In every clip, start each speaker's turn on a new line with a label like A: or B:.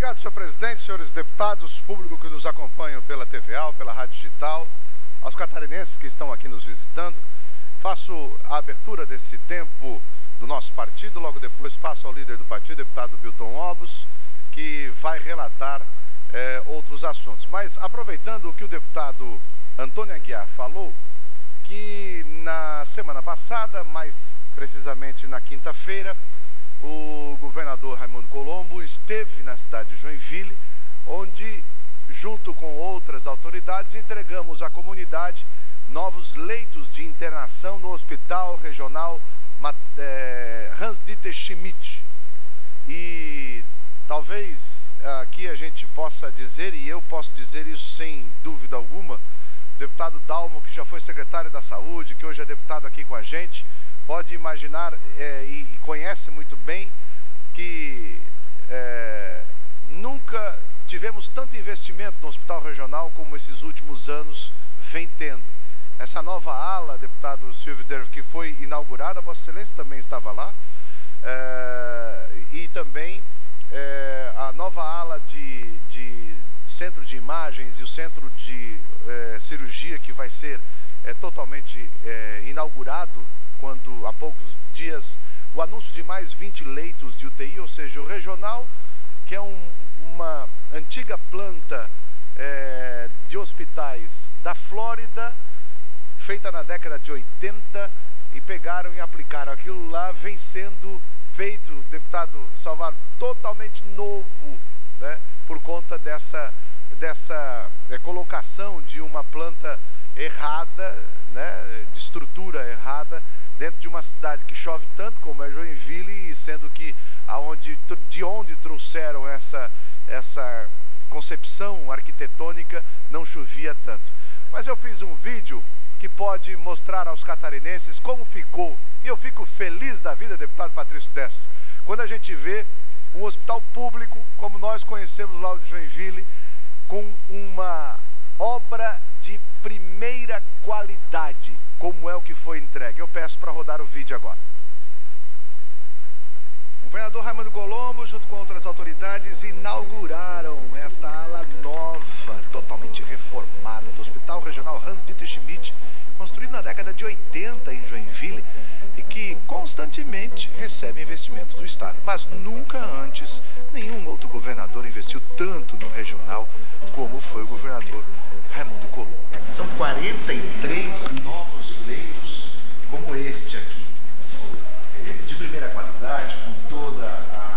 A: Obrigado, senhor presidente, senhores deputados, público que nos acompanham pela TVA, pela Rádio Digital, aos catarinenses que estão aqui nos visitando. Faço a abertura desse tempo do nosso partido, logo depois passo ao líder do partido, deputado Milton Obos, que vai relatar outros assuntos. Mas aproveitando o que o deputado Antônio Aguiar falou, que na semana passada, mais precisamente na quinta-feira, o governador Raimundo Colombo esteve na cidade de Joinville, onde, junto com outras autoridades, entregamos à comunidade novos leitos de internação no Hospital Regional Hans-Dieter Schmidt. E talvez aqui a gente possa dizer, e eu posso dizer isso sem dúvida alguma, o deputado Dalmo, que já foi secretário da Saúde, que hoje é deputado aqui com a gente, pode imaginar e conhece muito bem que nunca tivemos tanto investimento no Hospital Regional como esses últimos anos vem tendo. Essa nova ala, deputado Silvio Dervo, que foi inaugurada, Vossa Excelência também estava lá, e também a nova ala de centro de imagens e o centro de cirurgia, que vai ser totalmente inaugurado quando há poucos dias o anúncio de mais 20 leitos de UTI, ou seja, o regional, que é uma antiga planta de hospitais da Flórida, feita na década de 80, e pegaram e aplicaram aquilo lá, vem sendo feito, deputado Salvador, totalmente novo, né, por conta dessa colocação de uma planta errada, né, de estrutura errada, dentro de uma cidade que chove tanto como é Joinville, e sendo que de onde trouxeram essa concepção arquitetônica não chovia tanto. Mas eu fiz um vídeo que pode mostrar aos catarinenses como ficou, e eu fico feliz da vida, deputado Patrício Destro, quando a gente vê um hospital público, como nós conhecemos lá de Joinville, com uma obra de primeira qualidade, como é o que foi entregue. Eu peço para rodar o vídeo agora. O governador Raimundo Colombo, junto com outras autoridades, inauguraram esta ala nova, totalmente reformada, do Hospital Regional Hans-Dieter Schmidt, construído na década de 80 em Joinville, e que constantemente recebe investimentos do Estado. Mas nunca antes nenhum outro governador investiu tanto no regional como foi o governador Raimundo Colombo. São 43 novos leitos como este aqui, de primeira qualidade, com toda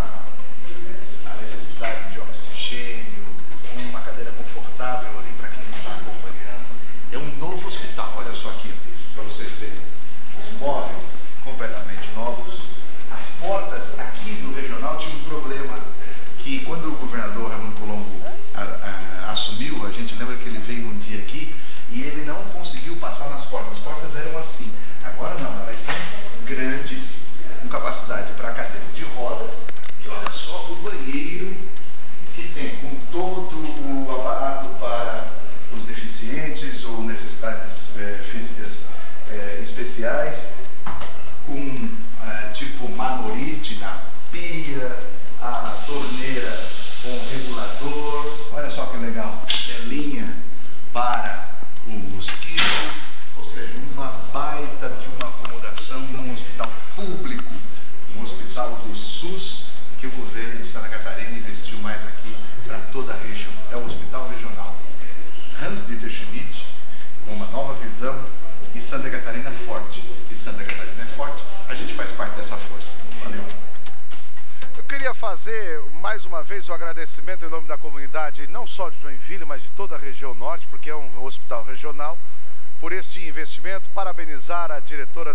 A: a necessidade de oxigênio, com uma cadeira confortável ali para quem está acompanhando. É um novo hospital, olha só aqui, para vocês verem. Os móveis completamente novos. As portas aqui do regional tinham um problema, que quando o governador Raimundo Colombo assumiu, a gente lembra que ele veio um dia aqui e ele não conseguiu passar nas portas. As portas eram assim. Agora não, elas são grandes, com capacidade para cadeira de rodas, e olha só o banheiro que tem, com todo o aparato para os deficientes ou necessidades físicas especiais, com tipo Manorite na pia, a torneira com regulador, olha só que legal, telinha para o mosquito, ou seja, uma baita de uma acomodação num hospital público, um hospital do SUS, que o governo de Santa Catarina investiu mais aqui para toda a região. É o Hospital Regional Hans-Dieter Schmidt, com uma nova visão, e Santa Catarina forte. E Santa Catarina é forte, a gente faz parte dessa força. Valeu. Eu queria fazer mais uma vez o agradecimento em nome da comunidade, não só de Joinville, mas de toda a região norte, porque é um hospital regional, por esse investimento. Parabenizar a diretora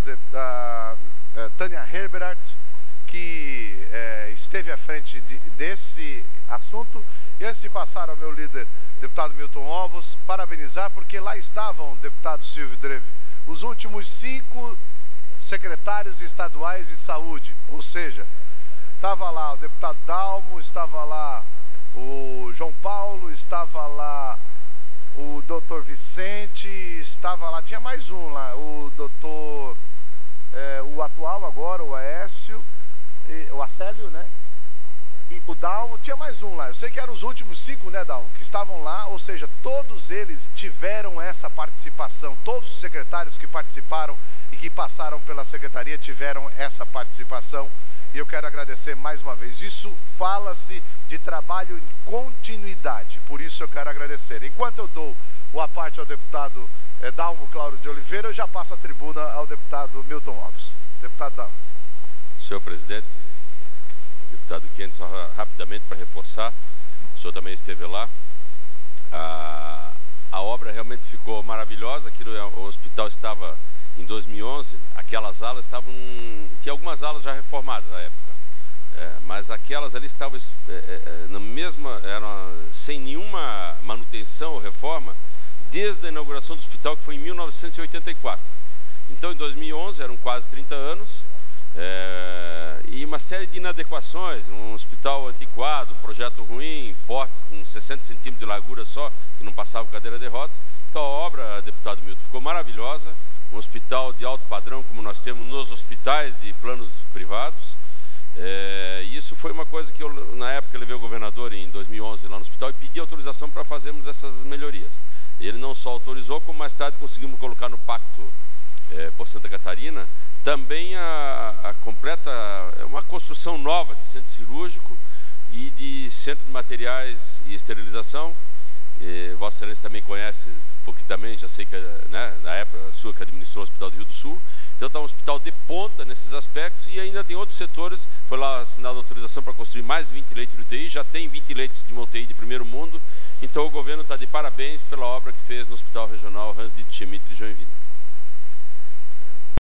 A: Tânia Herbert, que esteve à frente desse assunto. E antes de passar ao meu líder, deputado Milton Obos, parabenizar, porque lá estavam, deputado Silvio Dreve, os últimos 5 secretários estaduais de saúde, ou seja, estava lá o deputado Dalmo, estava lá o João Paulo, estava lá o doutor Vicente, estava lá, tinha mais um lá, o doutor, o atual agora, o Aécio, o Acélio, né? E o Dalmo, tinha mais um lá, eu sei que eram os últimos 5, né, Dalmo, que estavam lá, ou seja, todos eles tiveram essa participação, todos os secretários que participaram e que passaram pela secretaria tiveram essa participação. E eu quero agradecer mais uma vez. Isso fala-se de trabalho em continuidade, por isso eu quero agradecer. Enquanto eu dou a parte ao deputado Dalmo Cláudio de Oliveira, eu já passo a tribuna ao deputado Milton Lopes. Deputado Dalmo.
B: Senhor presidente, deputado Kennedy, só rapidamente para reforçar, o senhor também esteve lá, a obra realmente ficou maravilhosa. Aqui o hospital estava em 2011, aquelas alas estavam, tinha algumas alas já reformadas na época, mas aquelas ali estavam na mesma, sem nenhuma manutenção ou reforma, desde a inauguração do hospital, que foi em 1984. Então, em 2011, eram quase 30 anos, e uma série de inadequações, um hospital antiquado, um projeto ruim, portas com 60 centímetros de largura só, que não passava cadeira de rodas. Então, a obra, deputado Milton, ficou maravilhosa, um hospital de alto padrão, como nós temos nos hospitais de planos privados. E isso foi uma coisa que eu, na época, levei o governador em 2011 lá no hospital e pedi autorização para fazermos essas melhorias. Ele não só autorizou, como mais tarde conseguimos colocar no pacto por Santa Catarina também a completa, uma construção nova de centro cirúrgico e de centro de materiais e esterilização. Vossa Excelência também conhece, porque também já sei que, né, na época a sua que administrou o Hospital do Rio do Sul. Então está um hospital de ponta nesses aspectos e ainda tem outros setores. Foi lá assinada a autorização para construir mais 20 leitos de UTI, já tem 20 leitos de uma UTI de primeiro mundo. Então o governo está de parabéns pela obra que fez no Hospital Regional Hans Dietrich Schmidt de Joinville.